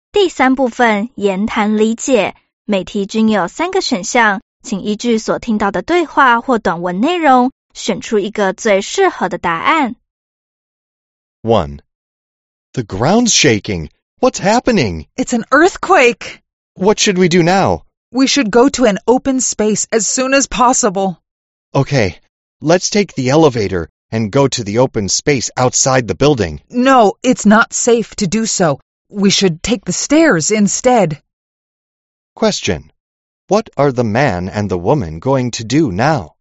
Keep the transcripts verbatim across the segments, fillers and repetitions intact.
第三部分言谈理解，每题均有三个选项，请依据所听到的对话或短文内容，选出一个最适合的答案。 one. The ground's shaking. What's happening? It's an earthquake. What should we do now? We should go to an open space as soon as possible. Okay, let's take the elevator and go to the open space outside the building. No, it's not safe to do so. We should take the stairs instead. Question. What are the man and the woman going to do now?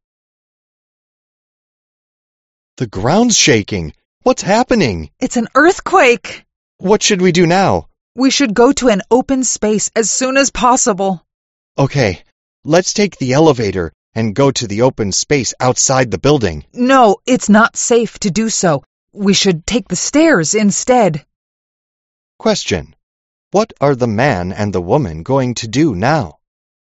The ground's shaking. What's happening? It's an earthquake. What should we do now? We should go to an open space as soon as possible. Okay, let's take the elevator and go to the open space outside the building. No, it's not safe to do so. We should take the stairs instead. Question. What are the man and the woman going to do now?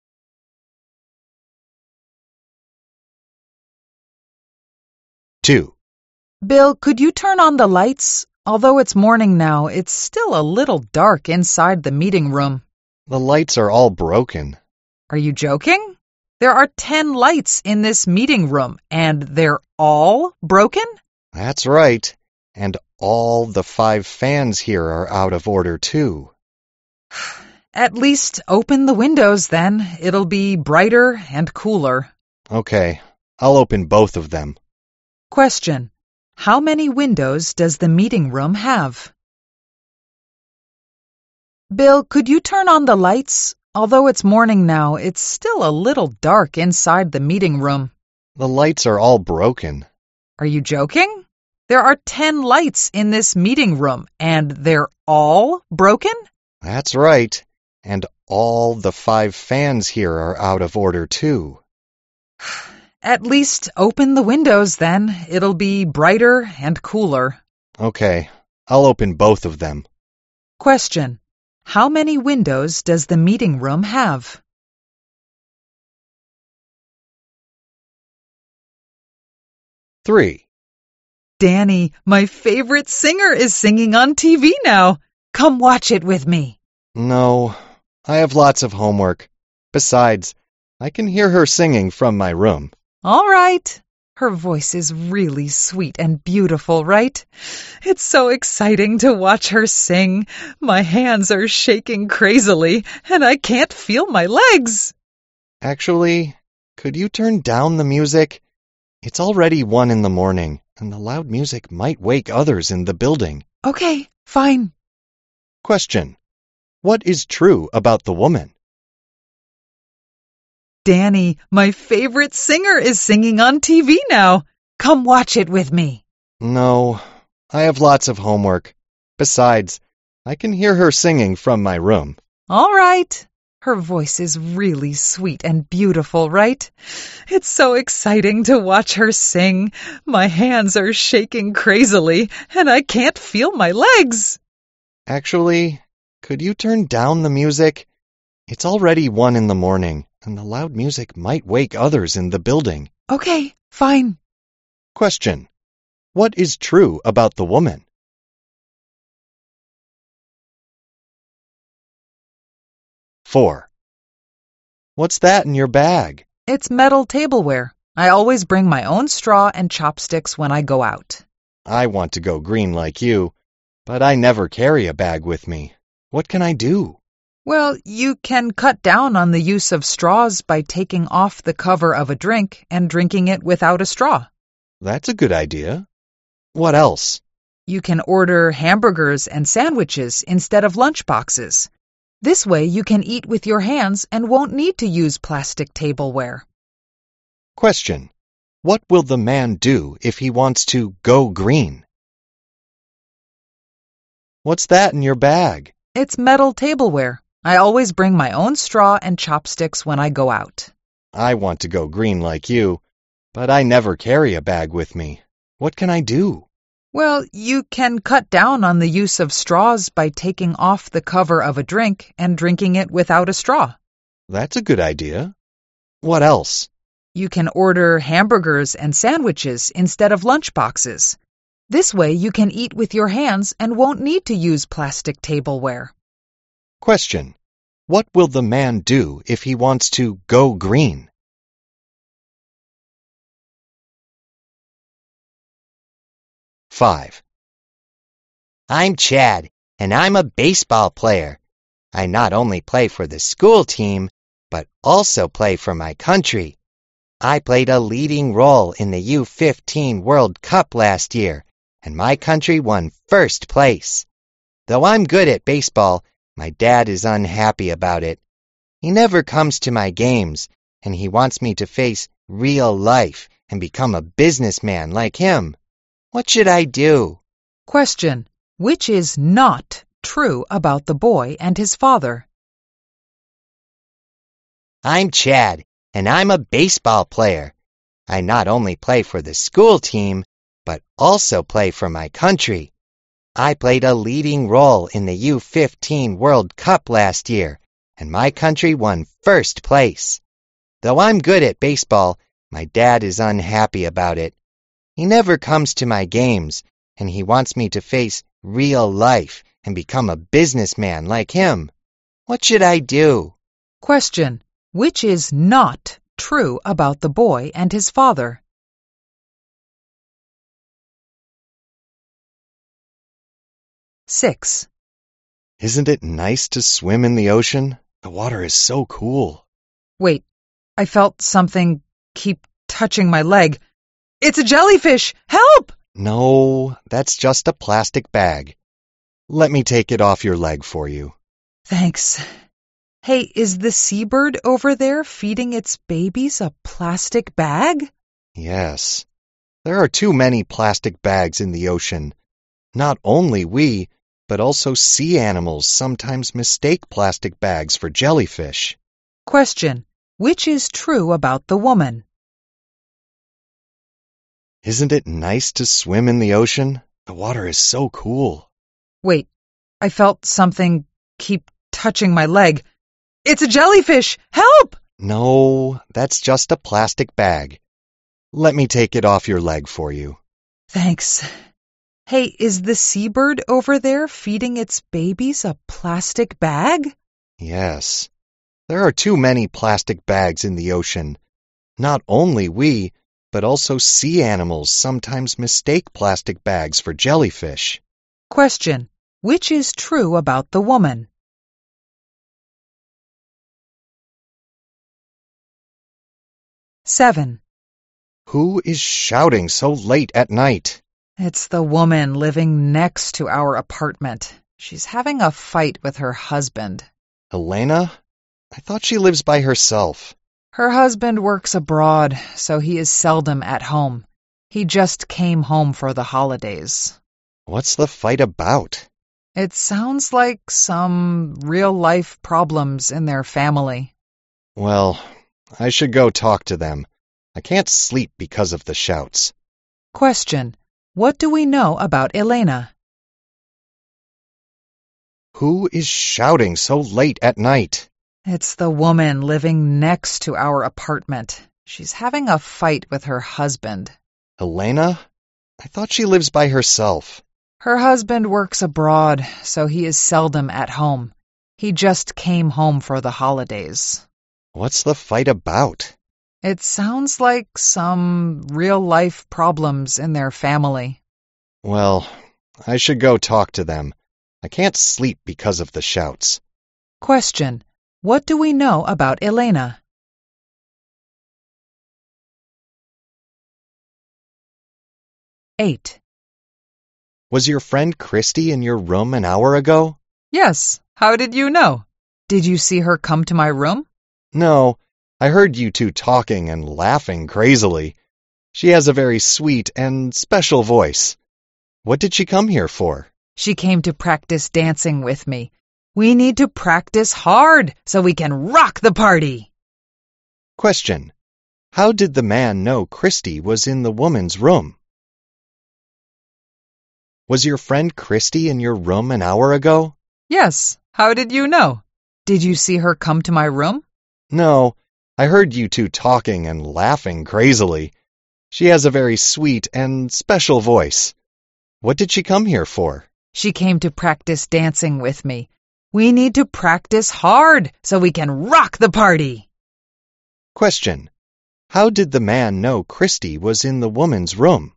two. Bill, could you turn on the lights? Although it's morning now, it's still a little dark inside the meeting room. The lights are all broken. Are you joking? There are ten lights in this meeting room, and they're all broken? That's right. And all the five fans here are out of order, too. At least open the windows, then. It'll be brighter and cooler. Okay, I'll open both of them. Question. How many windows does the meeting room have? Bill, could you turn on the lights? Although it's morning now, it's still a little dark inside the meeting room. The lights are all broken. Are you joking? There are ten lights in this meeting room, and they're all broken? That's right. And all the five fans here are out of order, too. At least open the windows, then. It'll be brighter and cooler. Okay, I'll open both of them. Question. How many windows does the meeting room have? three. Danny, my favorite singer is singing on T V now. Come watch it with me. No, I have lots of homework. Besides, I can hear her singing from my room. All right. Her voice is really sweet and beautiful, right? It's so exciting to watch her sing. My hands are shaking crazily, and I can't feel my legs. Actually, could you turn down the music? It's already one in the morning, and the loud music might wake others in the building. Okay, fine. Question. What is true about the woman? Danny, my favorite singer is singing on T V now. Come watch it with me. No, I have lots of homework. Besides, I can hear her singing from my room. All right. Her voice is really sweet and beautiful, right? It's so exciting to watch her sing. My hands are shaking crazily, and I can't feel my legs. Actually, could you turn down the music? It's already one in the morning, and the loud music might wake others in the building. Okay, fine. Question. What is true about the woman? four. What's that in your bag? It's metal tableware. I always bring my own straw and chopsticks when I go out. I want to go green like you, but I never carry a bag with me. What can I do? Well, you can cut down on the use of straws by taking off the cover of a drink and drinking it without a straw. That's a good idea. What else? You can order hamburgers and sandwiches instead of lunch boxes. This way you can eat with your hands and won't need to use plastic tableware. Question. What will the man do if he wants to go green? What's that in your bag? It's metal tableware. I always bring my own straw and chopsticks when I go out. I want to go green like you, but I never carry a bag with me. What can I do? Well, you can cut down on the use of straws by taking off the cover of a drink and drinking it without a straw. That's a good idea. What else? You can order hamburgers and sandwiches instead of lunch boxes. This way you can eat with your hands and won't need to use plastic tableware. Question. What will the man do if he wants to go green? Five. I'm Chad, and I'm a baseball player. I not only play for the school team, but also play for my country. I played a leading role in the U fifteen World Cup last year, and my country won first place. Though I'm good at baseball, my dad is unhappy about it. He never comes to my games, and he wants me to face real life and become a businessman like him. What should I do? Question. Which is not true about the boy and his father? I'm Chad, and I'm a baseball player. I not only play for the school team, but also play for my country. I played a leading role in the U fifteen World Cup last year, and my country won first place. Though I'm good at baseball, my dad is unhappy about it. He never comes to my games, and he wants me to face real life and become a businessman like him. What should I do? Question. Which is not true about the boy and his father? Six. Isn't it nice to swim in the ocean? The water is so cool. Wait, I felt something keep touching my leg. It's a jellyfish! Help! No, that's just a plastic bag. Let me take it off your leg for you. Thanks. Hey, is the seabird over there feeding its babies a plastic bag? Yes. There are too many plastic bags in the ocean. Not only we, but also sea animals sometimes mistake plastic bags for jellyfish. Question. Which is true about the woman? Isn't it nice to swim in the ocean? The water is so cool. Wait, I felt something keep touching my leg. It's a jellyfish! Help! No, that's just a plastic bag. Let me take it off your leg for you. Thanks. Hey, is the seabird over there feeding its babies a plastic bag? Yes. There are too many plastic bags in the ocean. Not only we, but also sea animals sometimes mistake plastic bags for jellyfish. Question. Which is true about the woman? Seven. Who is shouting so late at night? It's the woman living next to our apartment. She's having a fight with her husband. Elena? I thought she lives by herself. Her husband works abroad, so he is seldom at home. He just came home for the holidays. What's the fight about? It sounds like some real-life problems in their family. Well, I should go talk to them. I can't sleep because of the shouts. Question. What do we know about Elena? Who is shouting so late at night? It's the woman living next to our apartment. She's having a fight with her husband. Elena? I thought she lives by herself. Her husband works abroad, so he is seldom at home. He just came home for the holidays. What's the fight about? It sounds like some real-life problems in their family. Well, I should go talk to them. I can't sleep because of the shouts. Question. What do we know about Elena? Eight. Was your friend Christy in your room an hour ago? Yes. How did you know? Did you see her come to my room? No, I heard you two talking and laughing crazily. She has a very sweet and special voice. What did she come here for? She came to practice dancing with me. We need to practice hard so we can rock the party. Question. How did the man know Christy was in the woman's room? Was your friend Christy in your room an hour ago? Yes. How did you know? Did you see her come to my room? No, I heard you two talking and laughing crazily. She has a very sweet and special voice. What did she come here for? She came to practice dancing with me. We need to practice hard so we can rock the party. Question. How did the man know Christy was in the woman's room?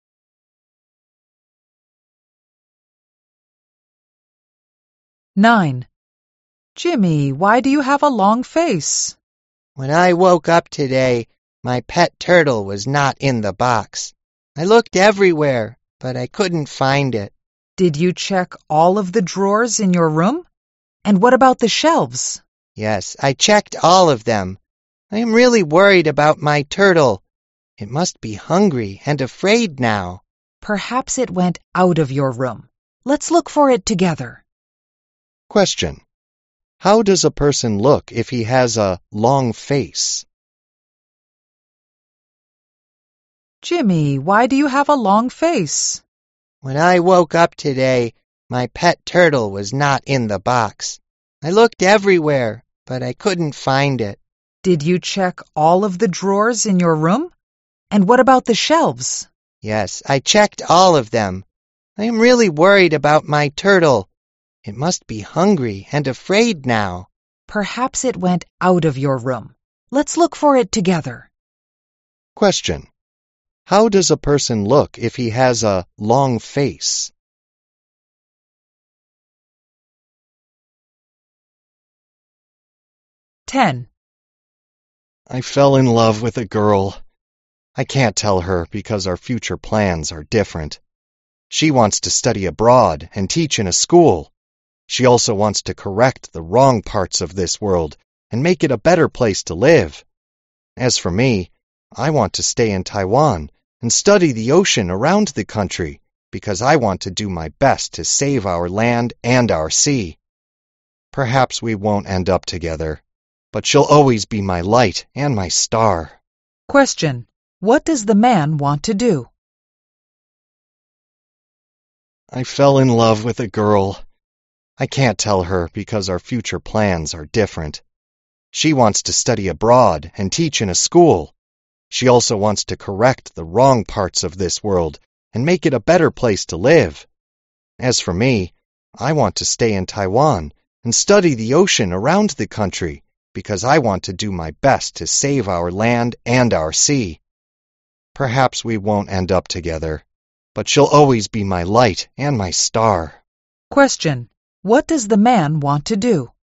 Nine. Jimmy, why do you have a long face? When I woke up today, my pet turtle was not in the box. I looked everywhere, but I couldn't find it. Did you check all of the drawers in your room? And what about the shelves? Yes, I checked all of them. I am really worried about my turtle. It must be hungry and afraid now. Perhaps it went out of your room. Let's look for it together. Question. How does a person look if he has a long face? Jimmy, why do you have a long face? When I woke up today, my pet turtle was not in the box. I looked everywhere, but I couldn't find it. Did you check all of the drawers in your room? And what about the shelves? Yes, I checked all of them. I am really worried about my turtle. It must be hungry and afraid now. Perhaps it went out of your room. Let's look for it together. Question. How does a person look if he has a long face? Ten. I fell in love with a girl. I can't tell her because our future plans are different. She wants to study abroad and teach in a school. She also wants to correct the wrong parts of this world and make it a better place to live. As for me, I want to stay in Taiwan and study the ocean around the country because I want to do my best to save our land and our sea. Perhaps we won't end up together, but she'll always be my light and my star. Question. What does the man want to do? I fell in love with a girl. I can't tell her because our future plans are different. She wants to study abroad and teach in a school. She also wants to correct the wrong parts of this world and make it a better place to live. As for me, I want to stay in Taiwan and study the ocean around the country because I want to do my best to save our land and our sea. Perhaps we won't end up together, but she'll always be my light and my star. Question. What does the man want to do?